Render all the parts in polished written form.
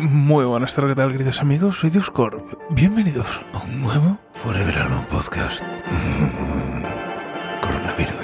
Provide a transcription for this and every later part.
Muy buenas tardes, ¿qué tal, queridos amigos? Soy Dioscorp. Bienvenidos a un nuevo Forever Alone Podcast. Coronavirus.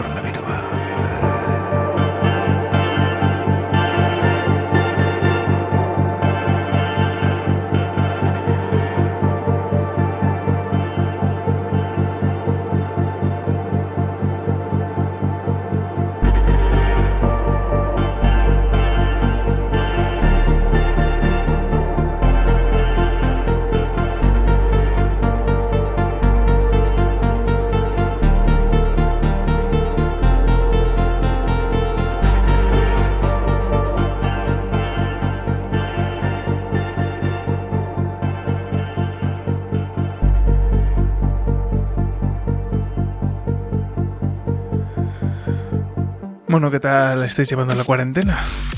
Bueno, ¿qué tal estáis llevando la cuarentena?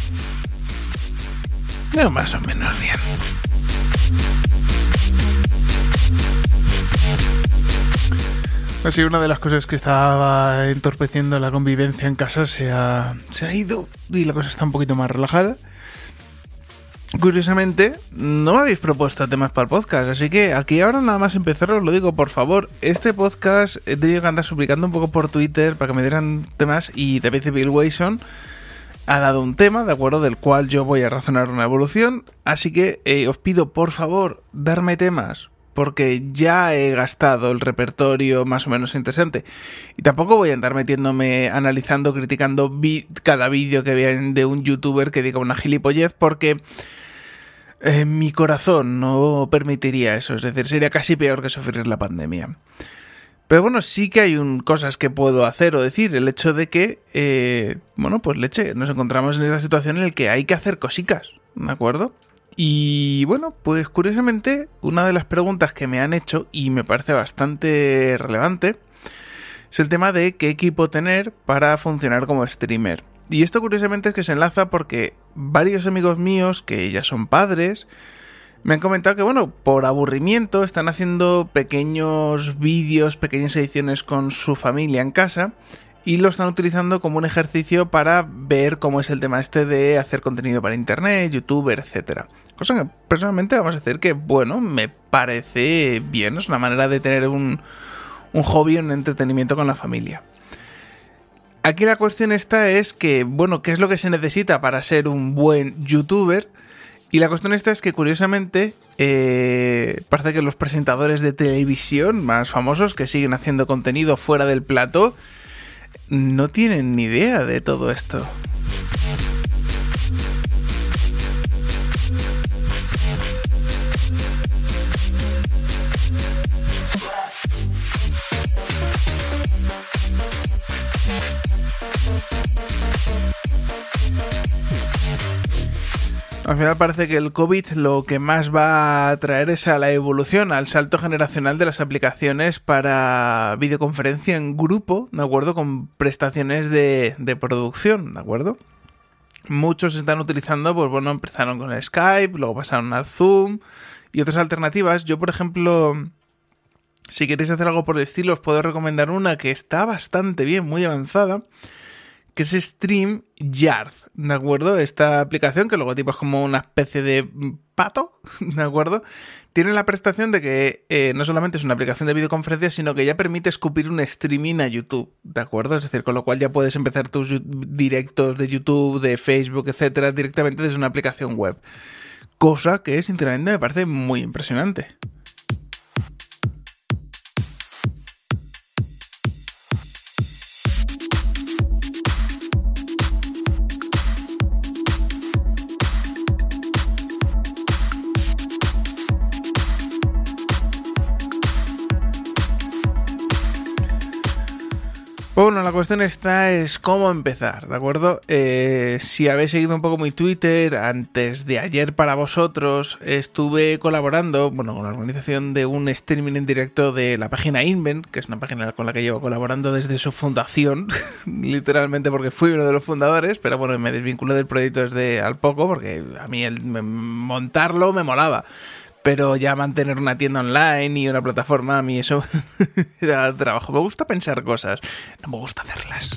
No, más o menos bien. Así, una de las cosas que estaba entorpeciendo la convivencia en casa se ha ido y la cosa está un poquito más relajada. Curiosamente, no me habéis propuesto temas para el podcast, así que aquí ahora nada más empezar os lo digo, por favor. Este podcast he tenido que andar suplicando un poco por Twitter para que me dieran temas y David Bill Wilson ha dado un tema, ¿de acuerdo? Del cual yo voy a razonar una evolución, así que os pido por favor darme temas, porque ya he gastado el repertorio más o menos interesante. Y tampoco voy a andar metiéndome, analizando, criticando cada vídeo que vean de un youtuber que diga una gilipollez, porque mi corazón no permitiría eso. Es decir, sería casi peor que sufrir la pandemia. Pero bueno, sí que hay cosas que puedo hacer o decir. El hecho de que, nos encontramos en esta situación en la que hay que hacer cositas, ¿de acuerdo? Y bueno, pues curiosamente, una de las preguntas que me han hecho, y me parece bastante relevante, es el tema de qué equipo tener para funcionar como streamer. Y esto curiosamente es que se enlaza porque varios amigos míos que ya son padres me han comentado que, bueno, por aburrimiento están haciendo pequeños vídeos, pequeñas ediciones con su familia en casa y lo están utilizando como un ejercicio para ver cómo es el tema este de hacer contenido para internet, youtuber, etcétera. Cosa que personalmente vamos a decir que, bueno, me parece bien, es una manera de tener un hobby, un entretenimiento con la familia. Aquí la cuestión esta es que, bueno, ¿qué es lo que se necesita para ser un buen youtuber? Y la cuestión esta es que, curiosamente, parece que los presentadores de televisión más famosos que siguen haciendo contenido fuera del plató no tienen ni idea de todo esto. Al final parece que el COVID lo que más va a traer es a la evolución, al salto generacional de las aplicaciones para videoconferencia en grupo, ¿de acuerdo? Con prestaciones de producción, ¿de acuerdo? Muchos están utilizando, pues bueno, empezaron con el Skype, luego pasaron al Zoom y otras alternativas. Yo, por ejemplo, si queréis hacer algo por el estilo, os puedo recomendar una que está bastante bien, muy avanzada, que es StreamYard, ¿de acuerdo? Esta aplicación, que el logotipo es como una especie de pato, ¿de acuerdo? Tiene la prestación de que no solamente es una aplicación de videoconferencia, sino que ya permite escupir un streaming a YouTube, ¿de acuerdo? Es decir, con lo cual ya puedes empezar tus directos de YouTube, de Facebook, etcétera, directamente desde una aplicación web. Cosa que, sinceramente, me parece muy impresionante. Bueno, la cuestión esta es cómo empezar, ¿de acuerdo? Si habéis seguido un poco mi Twitter, antes de ayer para vosotros estuve colaborando, con la organización de un streaming en directo de la página Invent, que es una página con la que llevo colaborando desde su fundación, literalmente porque fui uno de los fundadores, pero bueno, me desvinculé del proyecto desde al poco, porque a mí montarlo me molaba. Pero ya mantener una tienda online y una plataforma, a mí eso era trabajo. Me gusta pensar cosas, no me gusta hacerlas.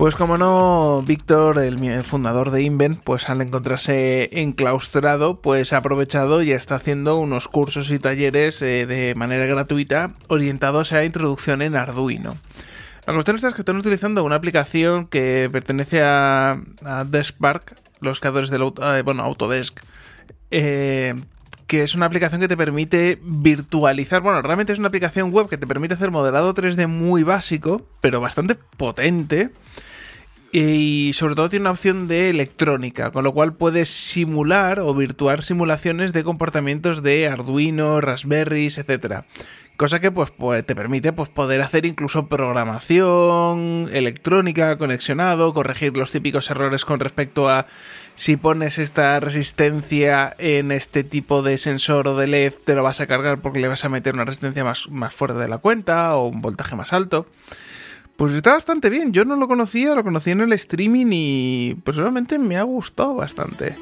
Pues como no, Víctor, el fundador de Invent, pues al encontrarse enclaustrado, pues ha aprovechado y está haciendo unos cursos y talleres de manera gratuita orientados a introducción en Arduino. La cuestión es que están utilizando una aplicación que pertenece a Deskpark, los creadores del Autodesk, que es una aplicación que te permite virtualizar, realmente es una aplicación web que te permite hacer modelado 3D muy básico, pero bastante potente, y sobre todo tiene una opción de electrónica, con lo cual puedes simular o virtuar simulaciones de comportamientos de Arduino, Raspberries, etcétera. Cosa que pues te permite poder hacer incluso programación electrónica, conexionado, corregir los típicos errores con respecto a si pones esta resistencia en este tipo de sensor o de LED, te lo vas a cargar porque le vas a meter una resistencia más fuerte de la cuenta o un voltaje más alto. Pues está bastante bien. Yo no lo conocía, lo conocí en el streaming y personalmente me ha gustado bastante.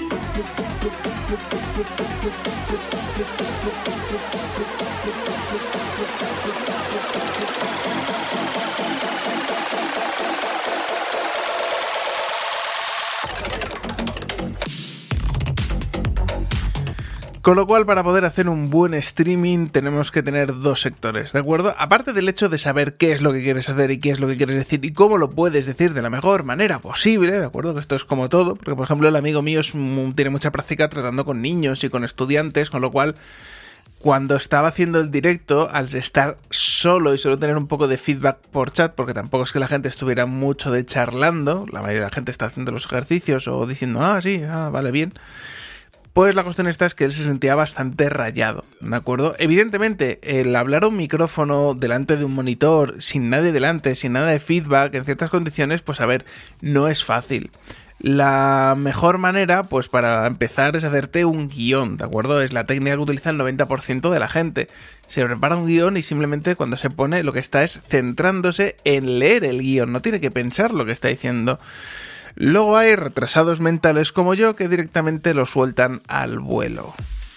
Con lo cual, para poder hacer un buen streaming tenemos que tener dos sectores, ¿de acuerdo? Aparte del hecho de saber qué es lo que quieres hacer y qué es lo que quieres decir y cómo lo puedes decir de la mejor manera posible, ¿de acuerdo? Que esto es como todo, porque por ejemplo el amigo mío tiene mucha práctica tratando con niños y con estudiantes, con lo cual cuando estaba haciendo el directo, al estar solo y solo tener un poco de feedback por chat, porque tampoco es que la gente estuviera mucho de charlando, la mayoría de la gente está haciendo los ejercicios o diciendo, vale, bien. Pues la cuestión esta es que él se sentía bastante rayado, ¿de acuerdo? Evidentemente, el hablar a un micrófono delante de un monitor, sin nadie delante, sin nada de feedback, en ciertas condiciones, pues a ver, no es fácil. La mejor manera, pues para empezar, es hacerte un guión, ¿de acuerdo? Es la técnica que utiliza el 90% de la gente. Se prepara un guión y simplemente cuando se pone lo que está es centrándose en leer el guión, no tiene que pensar lo que está diciendo. Luego hay retrasados mentales como yo que directamente lo sueltan al vuelo.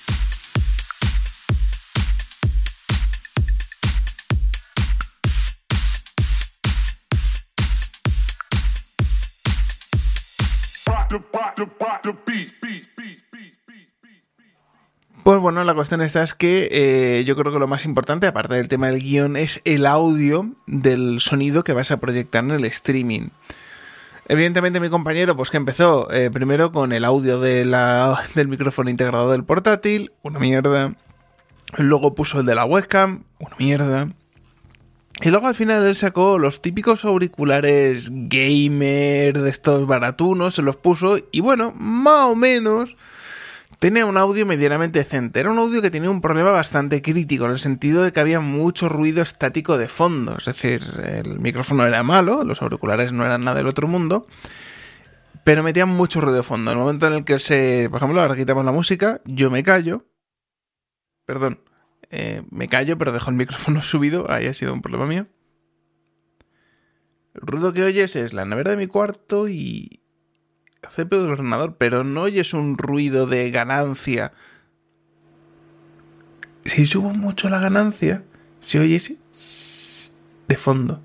Pues bueno, la cuestión esta es que yo creo que lo más importante, aparte del tema del guión, es el audio del sonido que vas a proyectar en el streaming. Evidentemente mi compañero, pues que empezó primero con el audio del micrófono integrado del portátil, una mierda. Luego puso el de la webcam, una mierda. Y luego al final él sacó los típicos auriculares gamer de estos baratunos, se los puso y bueno, más o menos tenía un audio medianamente decente. Era un audio que tenía un problema bastante crítico, en el sentido de que había mucho ruido estático de fondo. Es decir, el micrófono era malo, los auriculares no eran nada del otro mundo, pero metían mucho ruido de fondo. En el momento en el que por ejemplo, ahora quitamos la música, yo me callo. Perdón, me callo, pero dejo el micrófono subido. Ahí ha sido un problema mío. El ruido que oyes es la nevera de mi cuarto y CPU del ordenador, pero no oyes un ruido de ganancia. Si subo mucho la ganancia, se oye de fondo.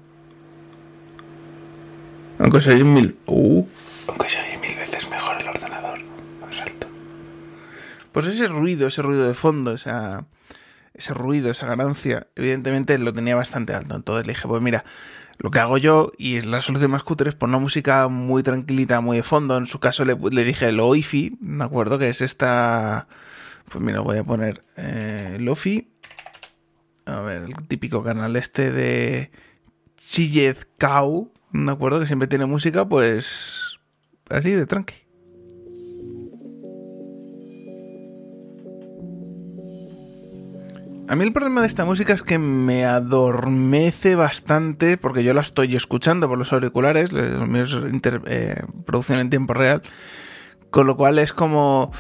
Aunque se oye mil veces mejor el ordenador, más alto. Pues ese ruido de fondo, ese ruido, esa ganancia, evidentemente lo tenía bastante alto. Entonces le dije, pues mira, lo que hago yo, y la solución más cutre, es poner una música muy tranquilita, muy de fondo. En su caso le dije Lo-Fi, me acuerdo que es esta... Pues mira, voy a poner Lo-Fi. A ver, el típico canal este de Chillez Cow, me acuerdo que siempre tiene música, pues así de tranqui. A mí el problema de esta música es que me adormece bastante porque yo la estoy escuchando por los auriculares, los míos producción en tiempo real, con lo cual es como...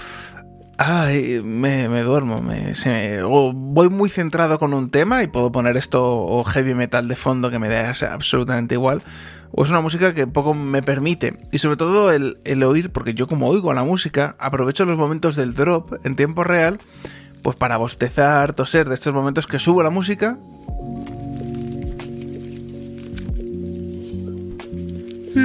me duermo, o voy muy centrado con un tema y puedo poner esto o heavy metal de fondo que me da absolutamente igual, o es una música que poco me permite, y sobre todo el oír, porque yo como oigo la música, aprovecho los momentos del drop en tiempo real, pues para bostezar, toser, de estos momentos que subo la música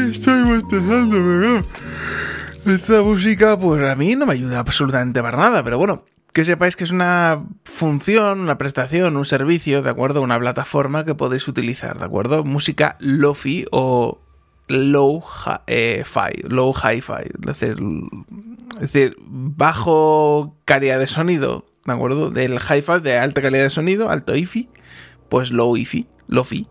bostezando, pero esta música pues a mí no me ayuda absolutamente para nada, pero bueno, que sepáis que es una función, una prestación, un servicio, ¿de acuerdo? Una plataforma que podéis utilizar, ¿de acuerdo? Música lo-fi o low hi-fi, es decir, bajo calidad de sonido, ¿de acuerdo? Del hi-fi de alta calidad de sonido, alto hi-fi, pues low hi-fi, lo-fi.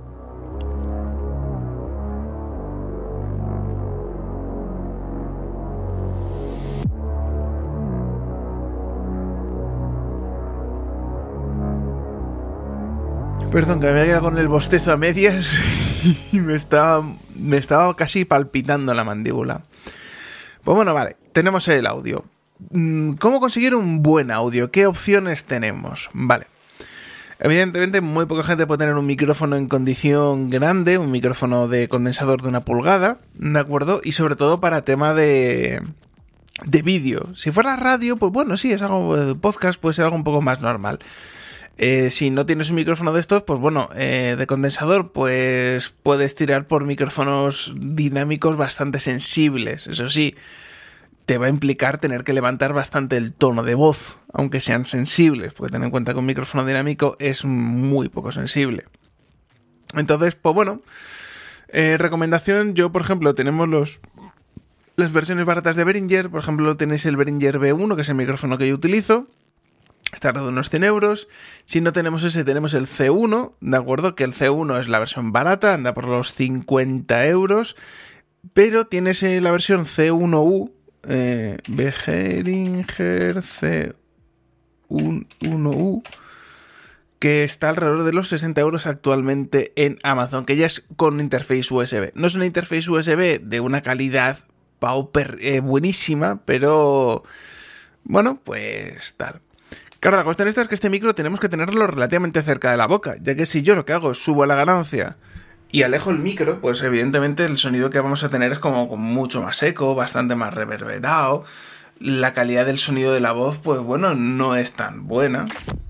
Perdón, que me había quedado con el bostezo a medias y me estaba casi palpitando la mandíbula. Pues bueno, vale, tenemos el audio. ¿Cómo conseguir un buen audio? ¿Qué opciones tenemos? Vale. Evidentemente, muy poca gente puede tener un micrófono en condición grande, un micrófono de condensador de 1 pulgada, ¿de acuerdo? Y sobre todo para tema de vídeo. Si fuera radio, pues bueno, sí, es algo de podcast, puede ser algo un poco más normal. Si no tienes un micrófono de estos, pues bueno, de condensador, pues puedes tirar por micrófonos dinámicos bastante sensibles. Eso sí, te va a implicar tener que levantar bastante el tono de voz, aunque sean sensibles, porque ten en cuenta que un micrófono dinámico es muy poco sensible. Entonces, pues bueno, recomendación, yo por ejemplo, tenemos las versiones baratas de Behringer. Por ejemplo, tenéis el Behringer B1, que es el micrófono que yo utilizo. Está alrededor de unos 100 euros. Si no tenemos ese, tenemos el C1, ¿de acuerdo? Que el C1 es la versión barata, anda por los 50 euros. Pero tienes la versión C1U, Behringer C1U, que está alrededor de los 60 euros actualmente en Amazon, que ya es con interface USB. No es una interface USB de una calidad pauper buenísima, pero bueno, pues tal. Claro, la cuestión esta es que este micro tenemos que tenerlo relativamente cerca de la boca, ya que si yo lo que hago es subo a la ganancia y alejo el micro, pues evidentemente el sonido que vamos a tener es como mucho más eco, bastante más reverberado. La calidad del sonido de la voz, pues bueno, no es tan buena.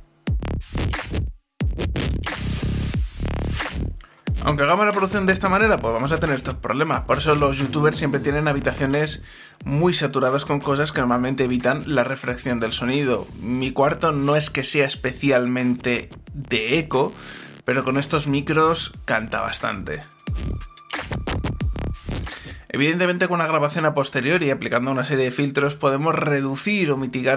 Aunque hagamos la producción de esta manera, pues vamos a tener estos problemas. Por eso los youtubers siempre tienen habitaciones muy saturadas con cosas que normalmente evitan la refracción del sonido. Mi cuarto no es que sea especialmente de eco, pero con estos micros canta bastante. Evidentemente, con una grabación a posteriori y aplicando una serie de filtros podemos reducir o mitigar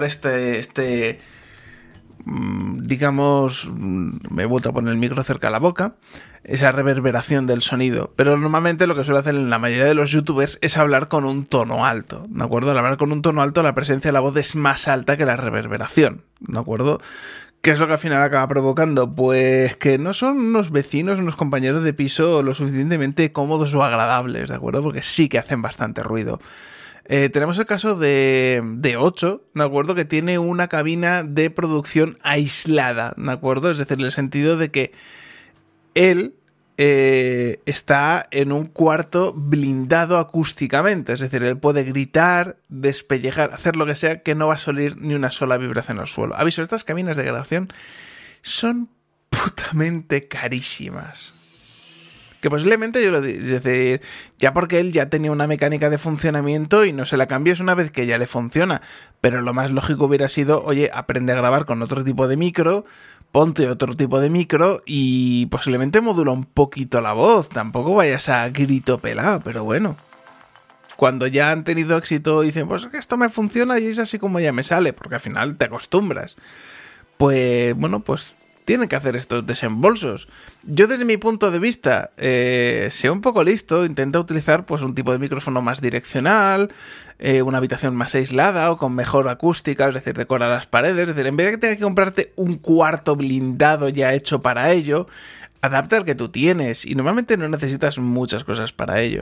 digamos, me he vuelto a poner el micro cerca de la boca, esa reverberación del sonido. Pero normalmente lo que suele hacer en la mayoría de los youtubers es hablar con un tono alto, ¿de acuerdo? Al hablar con un tono alto, la presencia de la voz es más alta que la reverberación, ¿de acuerdo? ¿Qué es lo que al final acaba provocando? Pues que no son unos vecinos, unos compañeros de piso lo suficientemente cómodos o agradables, ¿de acuerdo? Porque sí que hacen bastante ruido. Tenemos el caso de 8, ¿de acuerdo? Que tiene una cabina de producción aislada, ¿de acuerdo? Es decir, en el sentido de que él está en un cuarto blindado acústicamente. Es decir, él puede gritar, despellejar, hacer lo que sea, que no va a salir ni una sola vibración al suelo. Aviso, estas cabinas de grabación son putamente carísimas. Que posiblemente es decir, ya porque él ya tenía una mecánica de funcionamiento y no se la cambies una vez que ya le funciona. Pero lo más lógico hubiera sido, oye, aprende a grabar con otro tipo de micro, ponte otro tipo de micro y posiblemente modula un poquito la voz. Tampoco vayas a grito pelado, pero bueno. Cuando ya han tenido éxito dicen, pues que esto me funciona y es así como ya me sale, porque al final te acostumbras. Pues bueno, pues tienen que hacer estos desembolsos. Yo desde mi punto de vista, sea un poco listo, intenta utilizar pues un tipo de micrófono más direccional, una habitación más aislada o con mejor acústica, es decir, decora las paredes. Es decir, en vez de que tengas que comprarte un cuarto blindado ya hecho para ello, adapta al que tú tienes y normalmente no necesitas muchas cosas para ello.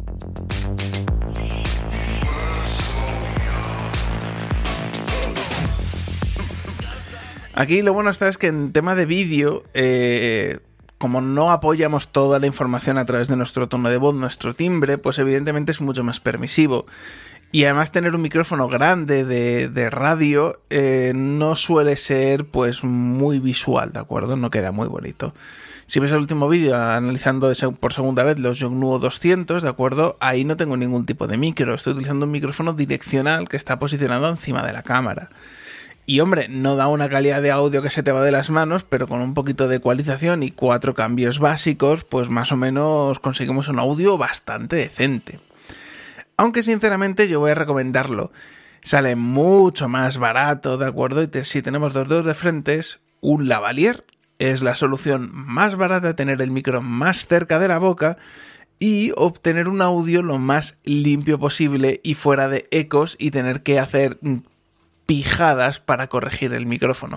Aquí lo bueno está es que en tema de vídeo, como no apoyamos toda la información a través de nuestro tono de voz, nuestro timbre, pues evidentemente es mucho más permisivo. Y además tener un micrófono grande de radio no suele ser pues muy visual, ¿de acuerdo? No queda muy bonito. Si ves el último vídeo analizando por segunda vez los Yongnuo 200, ¿de acuerdo? Ahí no tengo ningún tipo de micro. Estoy utilizando un micrófono direccional que está posicionado encima de la cámara. Y hombre, no da una calidad de audio que se te va de las manos, pero con un poquito de ecualización y 4 cambios básicos, pues más o menos conseguimos un audio bastante decente. Aunque sinceramente yo voy a recomendarlo. Sale mucho más barato, ¿de acuerdo? Y si tenemos dos dedos de frentes, un lavalier es la solución más barata de tener el micro más cerca de la boca y obtener un audio lo más limpio posible y fuera de ecos y tener que hacer pijadas para corregir el micrófono.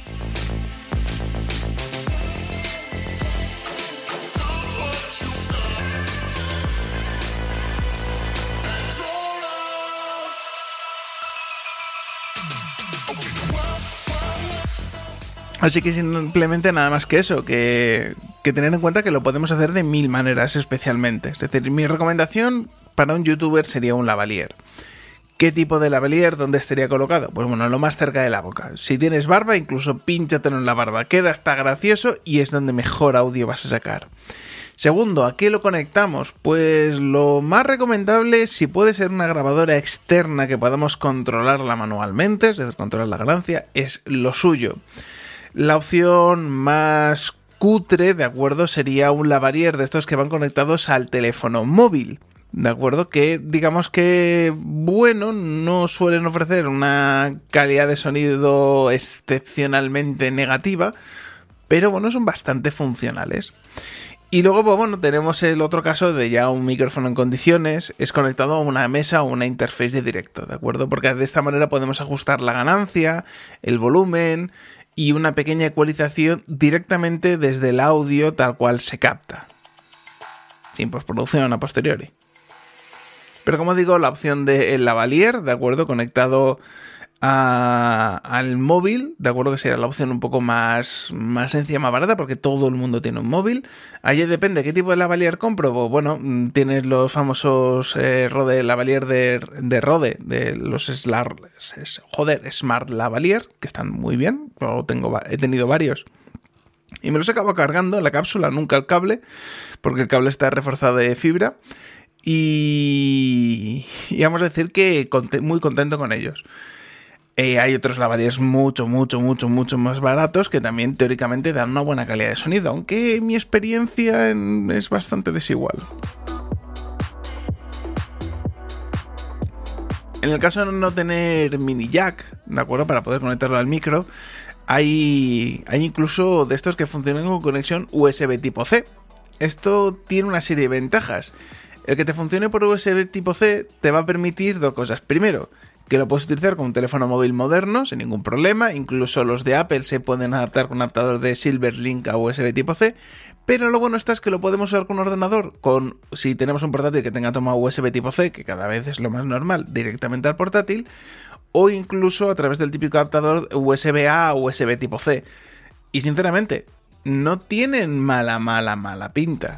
Así que simplemente nada más que eso, que tener en cuenta que lo podemos hacer de 1000 maneras especialmente. Es decir, mi recomendación para un youtuber sería un lavalier. ¿Qué tipo de lavalier? ¿Dónde estaría colocado? Pues bueno, lo más cerca de la boca. Si tienes barba, incluso pínchatelo en la barba. Queda hasta gracioso y es donde mejor audio vas a sacar. Segundo, ¿a qué lo conectamos? Pues lo más recomendable, si puede ser una grabadora externa que podamos controlarla manualmente, es decir, controlar la ganancia, es lo suyo. La opción más cutre, ¿de acuerdo? Sería un lavalier de estos que van conectados al teléfono móvil, ¿de acuerdo? Que digamos que, bueno, no suelen ofrecer una calidad de sonido excepcionalmente negativa, pero bueno, son bastante funcionales. Y luego, pues bueno, tenemos el otro caso de ya un micrófono en condiciones, es conectado a una mesa o una interface de directo, ¿de acuerdo? Porque de esta manera podemos ajustar la ganancia, el volumen y una pequeña ecualización directamente desde el audio tal cual se capta, sin postproducción a posteriori. Pero como digo, la opción del lavalier, ¿de acuerdo? Conectado al móvil, ¿de acuerdo? Que sería la opción un poco más sencilla, más barata, porque todo el mundo tiene un móvil. Allí depende qué tipo de lavalier compro. Pues bueno, tienes los famosos Rode lavalier de Rode, de los Smart Lavalier, que están muy bien. He tenido varios. Y me los acabo cargando en la cápsula, nunca el cable, porque el cable está reforzado de fibra. Y vamos a decir que muy contento con ellos. Hay otros lavaliers mucho más baratos que también teóricamente dan una buena calidad de sonido, aunque mi experiencia es bastante desigual. En el caso de no tener mini jack, ¿de acuerdo? Para poder conectarlo al micro, hay incluso de estos que funcionan con conexión USB tipo C. Esto tiene una serie de ventajas. El que te funcione por USB tipo C te va a permitir dos cosas. Primero, que lo puedes utilizar con un teléfono móvil moderno sin ningún problema, incluso los de Apple se pueden adaptar con un adaptador de Silverlink a USB tipo C, pero lo bueno está es que lo podemos usar con un ordenador, si tenemos un portátil que tenga toma USB tipo C, que cada vez es lo más normal, directamente al portátil, o incluso a través del típico adaptador USB-A o USB tipo C. Y sinceramente, no tienen mala pinta.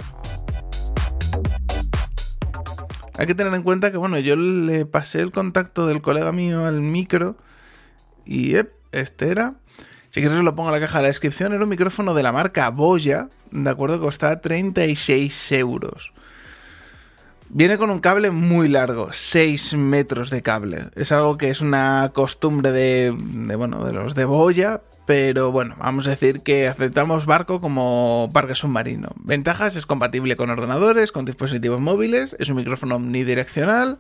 Hay que tener en cuenta que, bueno, yo le pasé el contacto del colega mío al micro y este era. Si quieres os lo pongo en la caja de la descripción. Era un micrófono de la marca Boya, ¿de acuerdo? Que costaba 36 euros. Viene con un cable muy largo, 6 metros de cable. Es algo que es una costumbre de los de Boya, pero bueno, vamos a decir que aceptamos barco como parque submarino. Ventajas: es compatible con ordenadores, con dispositivos móviles, es un micrófono omnidireccional.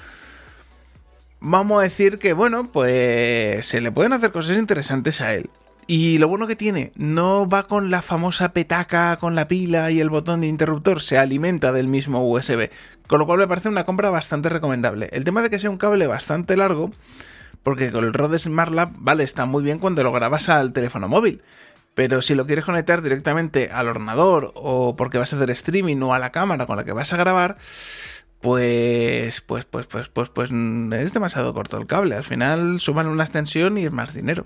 Vamos a decir que, bueno, pues se le pueden hacer cosas interesantes a él. Y lo bueno que tiene, no va con la famosa petaca con la pila y el botón de interruptor, se alimenta del mismo USB, con lo cual me parece una compra bastante recomendable. El tema de que sea un cable bastante largo, porque con el Rode Smart Lab, vale, está muy bien cuando lo grabas al teléfono móvil, pero si lo quieres conectar directamente al ordenador o porque vas a hacer streaming o a la cámara con la que vas a grabar, pues es demasiado corto el cable. Al final suman una extensión y es más dinero.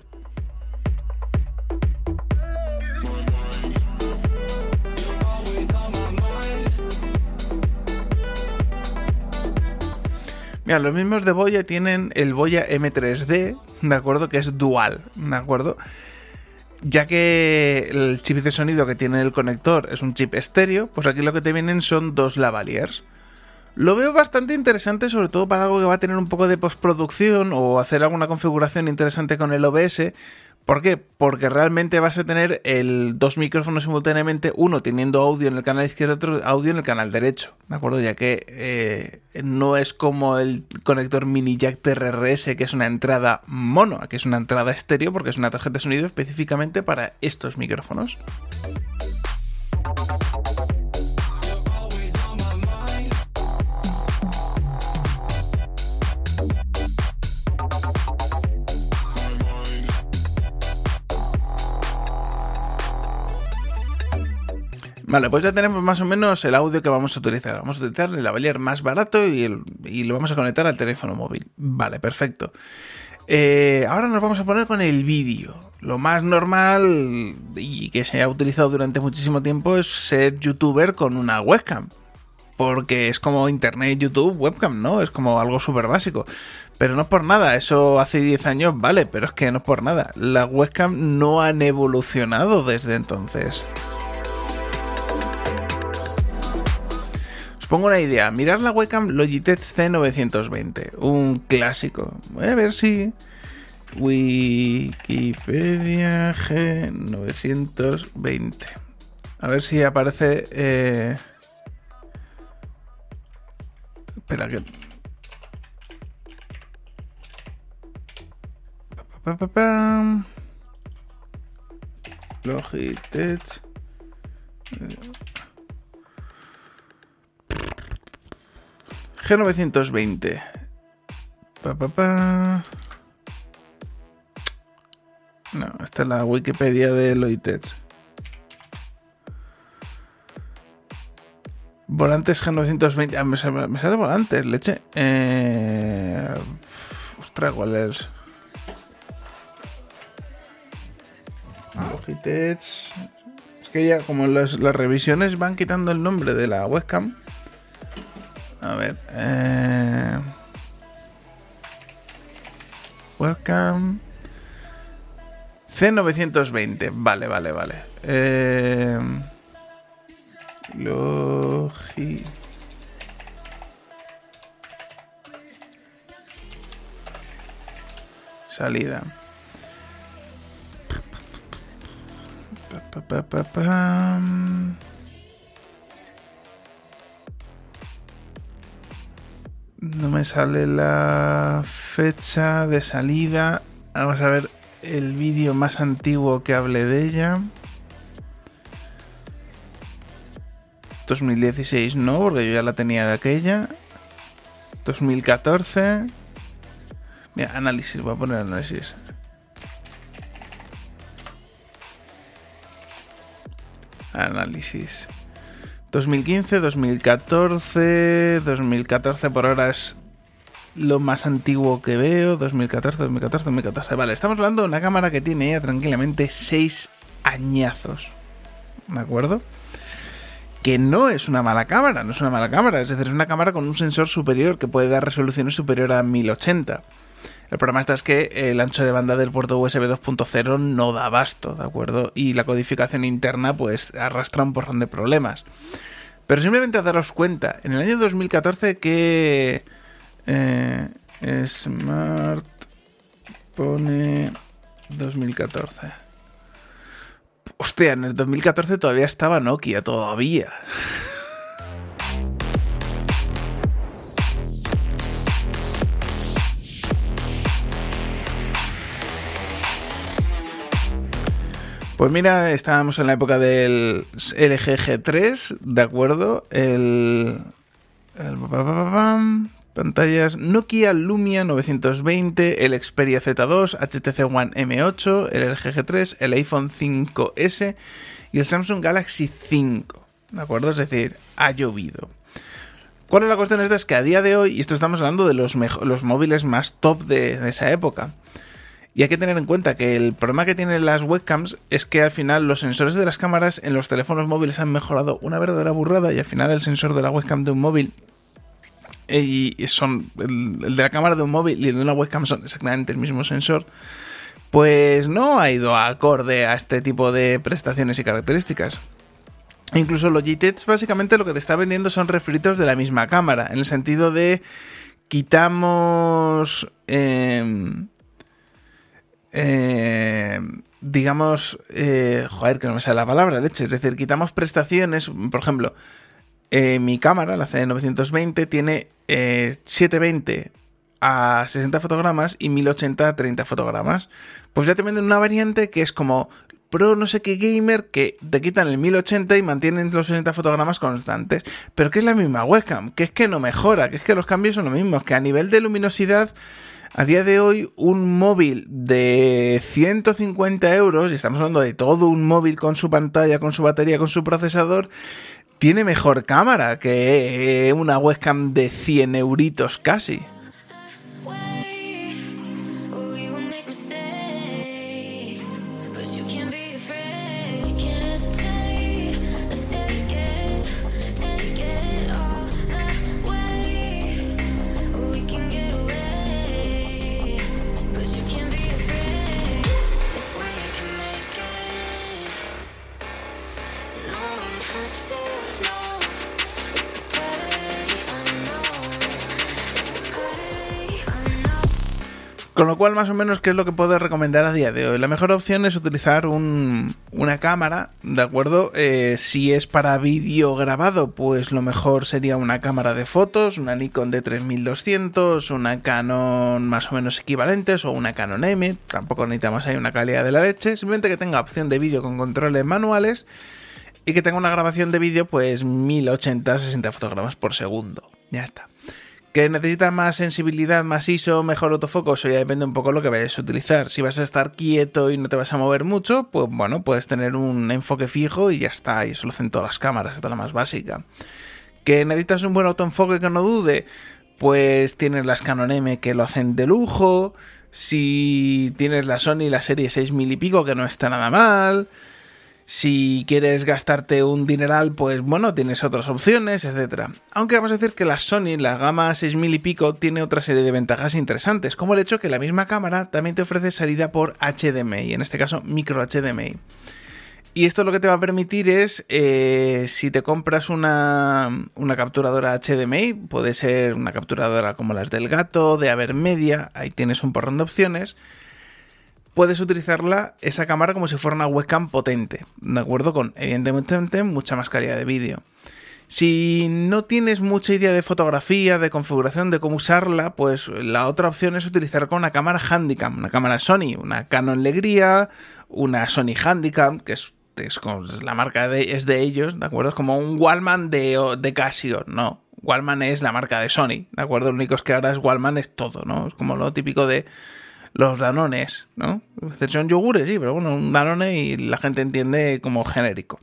Mira, los mismos de Boya tienen el Boya M3D, ¿de acuerdo? Que es dual, ¿de acuerdo? Ya que el chip de sonido que tiene el conector es un chip estéreo, pues aquí lo que te vienen son dos lavaliers. Lo veo bastante interesante, sobre todo para algo que va a tener un poco de postproducción o hacer alguna configuración interesante con el OBS. ¿Por qué? Porque realmente vas a tener dos micrófonos simultáneamente, uno teniendo audio en el canal izquierdo y otro audio en el canal derecho, ¿de acuerdo? Ya que no es como el conector mini jack TRRS, que es una entrada mono, aquí es una entrada estéreo porque es una tarjeta de sonido específicamente para estos micrófonos. Vale, pues ya tenemos más o menos el audio que vamos a utilizar. Vamos a utilizar el lavalier más barato y lo vamos a conectar al teléfono móvil. Vale, perfecto. Ahora nos vamos a poner con el vídeo. Lo más normal y que se ha utilizado durante muchísimo tiempo es ser youtuber con una webcam. Porque es como internet, YouTube, webcam, ¿no? Es como algo súper básico. Pero no es por nada, eso hace 10 años vale, pero es que no es por nada. Las webcam no han evolucionado desde entonces. Os pongo una idea, mirad la webcam Logitech C920, un clásico. Voy a ver si Wikipedia G920. A ver si aparece... Espera que... Logitech... G920. No, esta es la Wikipedia de Logitech. Volantes G920. Me sale volantes, leche. Ostras, ¿cuál es? Logitech. Es que ya como las revisiones van quitando el nombre de la webcam. A ver, webcam C920, vale. Logi... Salida. No me sale la fecha de salida. Vamos a ver el vídeo más antiguo que hable de ella. 2016 no, porque yo ya la tenía de aquella. 2014. Mira, análisis, voy a poner análisis. Análisis. 2015, 2014, 2014 por ahora es lo más antiguo que veo, 2014. Vale, estamos hablando de una cámara que tiene ya tranquilamente 6 añazos, ¿de acuerdo? Que no es una mala cámara, es decir, es una cámara con un sensor superior que puede dar resoluciones superior a 1080. El problema es que el ancho de banda del puerto USB 2.0 no da abasto, ¿de acuerdo? Y la codificación interna pues arrastra un porrón de problemas. Pero simplemente a daros cuenta, en el año 2014 que Smart pone 2014. Hostia, en el 2014 todavía estaba Nokia, todavía. Pues mira, estábamos en la época del LG G3, ¿de acuerdo? Pantallas Nokia Lumia 920, el Xperia Z2, HTC One M8, el LG G3, el iPhone 5S y el Samsung Galaxy 5, ¿de acuerdo? Es decir, ha llovido. ¿Cuál es la cuestión? Es que a día de hoy, y esto estamos hablando de los móviles más top de esa época, y hay que tener en cuenta que el problema que tienen las webcams es que al final los sensores de las cámaras en los teléfonos móviles han mejorado una verdadera burrada y al final el sensor de la webcam de un móvil y son el de la cámara de un móvil y el de una webcam son exactamente el mismo sensor, pues no ha ido acorde a este tipo de prestaciones y características. Incluso Logitech básicamente lo que te está vendiendo son refritos de la misma cámara, en el sentido de quitamos digamos joder, que no me sale la palabra, leche, es decir, quitamos prestaciones. Por ejemplo, mi cámara, la CD920, tiene 720 a 60 fotogramas y 1080 a 30 fotogramas. Pues ya te venden una variante que es como Pro no sé qué gamer, que te quitan el 1080 y mantienen los 60 fotogramas constantes, pero que es la misma webcam, que es que no mejora, que es que los cambios son los mismos, que a nivel de luminosidad, a día de hoy, un móvil de 150 euros, y estamos hablando de todo un móvil con su pantalla, con su batería, con su procesador, tiene mejor cámara que una webcam de 100 euritos casi. Con lo cual, más o menos, ¿qué es lo que puedo recomendar a día de hoy? La mejor opción es utilizar una cámara, ¿de acuerdo? Si es para vídeo grabado, pues lo mejor sería una cámara de fotos, una Nikon D3200, una Canon más o menos equivalentes, o una Canon M. Tampoco necesitamos ahí una calidad de la leche, simplemente que tenga opción de vídeo con controles manuales y que tenga una grabación de vídeo, pues 1080, 60 fotogramas por segundo. Ya está. ¿Que necesita más sensibilidad, más ISO, mejor autofoco? Eso ya depende un poco de lo que vayas a utilizar. Si vas a estar quieto y no te vas a mover mucho, pues bueno, puedes tener un enfoque fijo y ya está. Y eso lo hacen todas las cámaras, esta es la más básica. ¿Que necesitas un buen autoenfoque que no dude? Pues tienes las Canon M que lo hacen de lujo. Si tienes la Sony, la serie 6000 y pico, que no está nada mal. Si quieres gastarte un dineral, pues bueno, tienes otras opciones, etcétera. Aunque vamos a decir que la Sony, la gama 6000 y pico, tiene otra serie de ventajas interesantes, como el hecho que la misma cámara también te ofrece salida por HDMI, en este caso micro HDMI. Y esto lo que te va a permitir es, si te compras una capturadora HDMI, puede ser una capturadora como las del Gato, de Avermedia, ahí tienes un porrón de opciones. Puedes utilizarla, esa cámara, como si fuera una webcam potente, ¿de acuerdo? Con, evidentemente, mucha más calidad de vídeo. Si no tienes mucha idea de fotografía, de configuración, de cómo usarla, pues la otra opción es utilizar con una cámara Handycam, una cámara Sony, una Canon Legria, una Sony Handycam, que es la marca es de ellos, ¿de acuerdo? Es como un Wallman de Casio, no. Wallman es la marca de Sony, ¿de acuerdo? Lo único es que ahora Wallman es todo, ¿no? Es como lo típico de los Danones, ¿no? Son yogures, sí, pero bueno, un Danone y la gente entiende como genérico.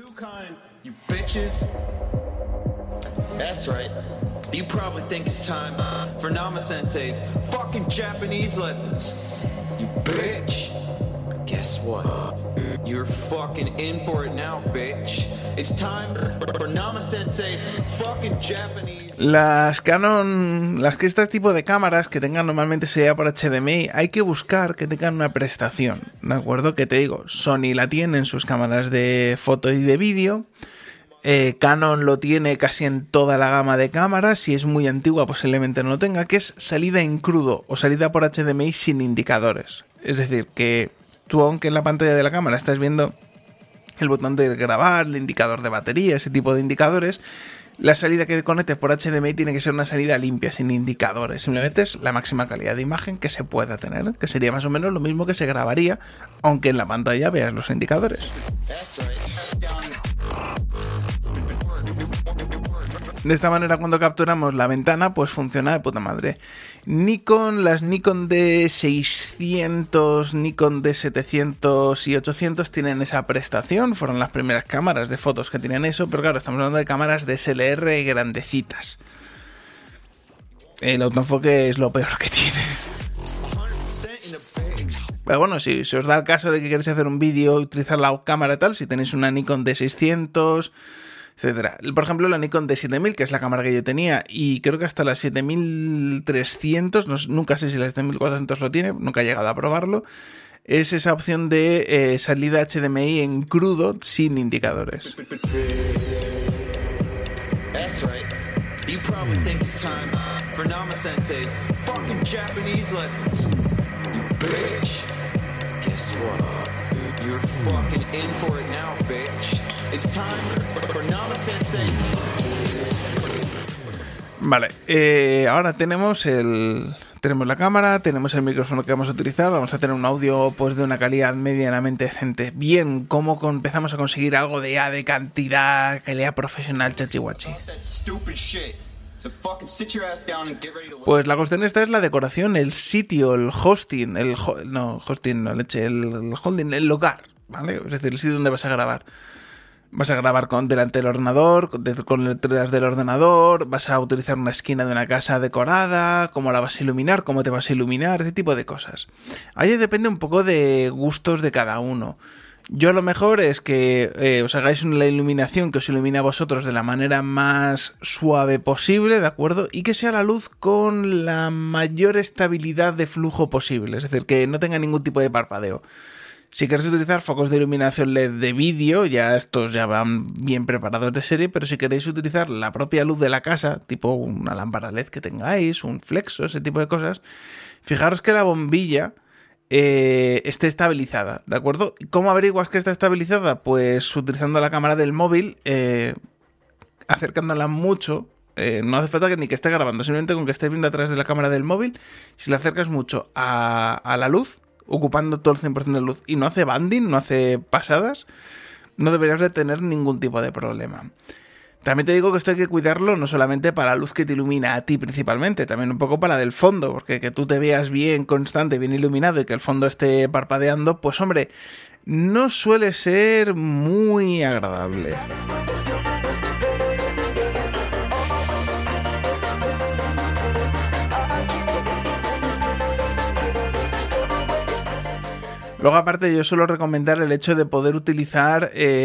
That's right. You probably think it's time for Nama Sensei's fucking Japanese lessons. You bitch. Guess what? You're fucking in for it now, bitch. It's time for Nama Sensei's fucking Japanese. Las Canon, este tipo de cámaras que tengan normalmente salida por HDMI, hay que buscar que tengan una prestación, ¿de acuerdo? Que te digo, Sony la tiene en sus cámaras de foto y de vídeo. Canon lo tiene casi en toda la gama de cámaras. Si es muy antigua, posiblemente no lo tenga, que es salida en crudo o salida por HDMI sin indicadores. Es decir, que tú, aunque en la pantalla de la cámara estás viendo el botón de grabar, el indicador de batería, ese tipo de indicadores, la salida que conectes por HDMI tiene que ser una salida limpia, sin indicadores. Simplemente es la máxima calidad de imagen que se pueda tener, que sería más o menos lo mismo que se grabaría, aunque en la pantalla veas los indicadores. De esta manera, cuando capturamos la ventana, pues funciona de puta madre. Las Nikon D600, Nikon D700 y 800 tienen esa prestación. Fueron las primeras cámaras de fotos que tenían eso, pero claro, estamos hablando de cámaras DSLR grandecitas. El autoenfoque es lo peor que tiene. Pero bueno, si os da el caso de que queréis hacer un vídeo y utilizar la cámara y tal, si tenéis una Nikon D600... etcétera. Por ejemplo, la Nikon D7000, que es la cámara que yo tenía, y creo que hasta la 7300, nunca sé si la 7400 lo tiene, nunca he llegado a probarlo, es esa opción de salida HDMI en crudo sin indicadores. That's right. You probably think it's time for Nama Sensei's fucking Japanese lessons. You bitch. Guess what? You're fucking in for it now, bitch. It's time for Nama Sensei. Vale, ahora tenemos la cámara, tenemos el micrófono que vamos a utilizar, vamos a tener un audio pues de una calidad medianamente decente. Bien, ¿cómo empezamos a conseguir algo de cantidad, calidad profesional, chachihuachi? Pues la cuestión esta es la decoración, el sitio, el hosting, el holding, el lugar, ¿vale? Es decir, el sitio donde vas a grabar. Vas a grabar delante del ordenador, detrás del ordenador, vas a utilizar una esquina de una casa decorada, cómo la vas a iluminar, cómo te vas a iluminar, ese tipo de cosas. Ahí depende un poco de gustos de cada uno. Yo lo mejor es que os hagáis la iluminación que os ilumine a vosotros de la manera más suave posible, ¿de acuerdo? Y que sea la luz con la mayor estabilidad de flujo posible, es decir, que no tenga ningún tipo de parpadeo. Si queréis utilizar focos de iluminación LED de vídeo, ya estos ya van bien preparados de serie, pero si queréis utilizar la propia luz de la casa, tipo una lámpara LED que tengáis, un flexo, ese tipo de cosas, fijaros que la bombilla esté estabilizada, ¿de acuerdo? ¿Cómo averiguas que está estabilizada? Pues utilizando la cámara del móvil, acercándola mucho. No hace falta ni que esté grabando, simplemente con que estés viendo a través de la cámara del móvil, si la acercas mucho a la luz, ocupando todo el 100% de luz y no hace banding, no hace pasadas, no deberías de tener ningún tipo de problema. También te digo que esto hay que cuidarlo no solamente para la luz que te ilumina a ti principalmente, también un poco para la del fondo, porque que tú te veas bien constante, bien iluminado y que el fondo esté parpadeando, pues hombre, no suele ser muy agradable. Luego, aparte, yo suelo recomendar el hecho de poder utilizar,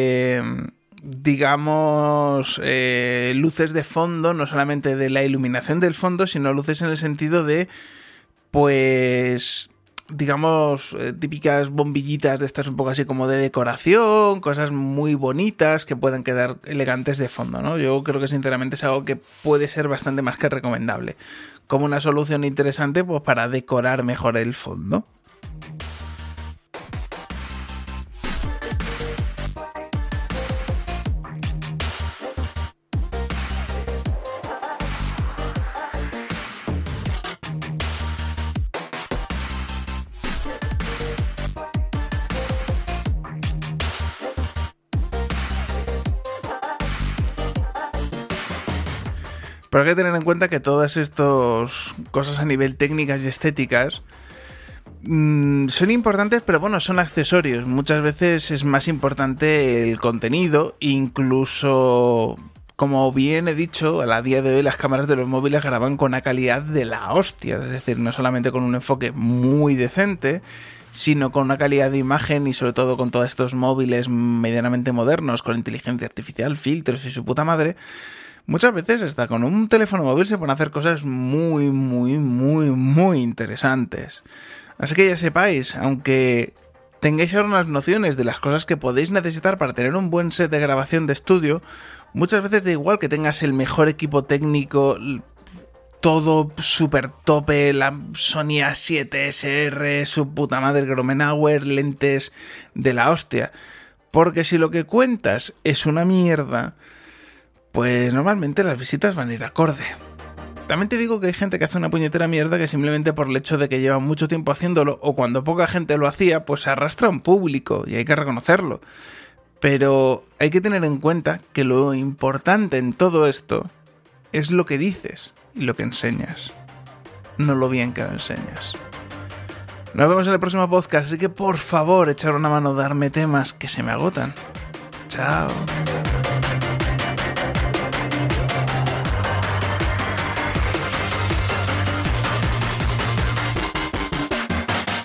luces de fondo, no solamente de la iluminación del fondo, sino luces en el sentido de, pues, típicas bombillitas de estas un poco así como de decoración, cosas muy bonitas que puedan quedar elegantes de fondo, ¿no? Yo creo que sinceramente es algo que puede ser bastante más que recomendable, como una solución interesante pues para decorar mejor el fondo. Pero hay que tener en cuenta que todas estas cosas a nivel técnicas y estéticas son importantes, pero bueno, son accesorios. Muchas veces es más importante el contenido, incluso, como bien he dicho, a día de hoy las cámaras de los móviles graban con una calidad de la hostia, es decir, no solamente con un enfoque muy decente, sino con una calidad de imagen y sobre todo con todos estos móviles medianamente modernos, con inteligencia artificial, filtros y su puta madre. Muchas veces hasta con un teléfono móvil se pueden hacer cosas muy, muy, muy, muy interesantes. Así que ya sepáis, aunque tengáis ahora unas nociones de las cosas que podéis necesitar para tener un buen set de grabación de estudio, muchas veces da igual que tengas el mejor equipo técnico, todo súper tope, la Sony A7 SR, su puta madre, Grommenauer, lentes de la hostia. Porque si lo que cuentas es una mierda, pues normalmente las visitas van a ir acorde. También te digo que hay gente que hace una puñetera mierda que simplemente por el hecho de que lleva mucho tiempo haciéndolo o cuando poca gente lo hacía, pues se arrastra a un público y hay que reconocerlo. Pero hay que tener en cuenta que lo importante en todo esto es lo que dices y lo que enseñas, no lo bien que lo enseñas. Nos vemos en el próximo podcast, así que por favor echar una mano, darme temas que se me agotan. Chao.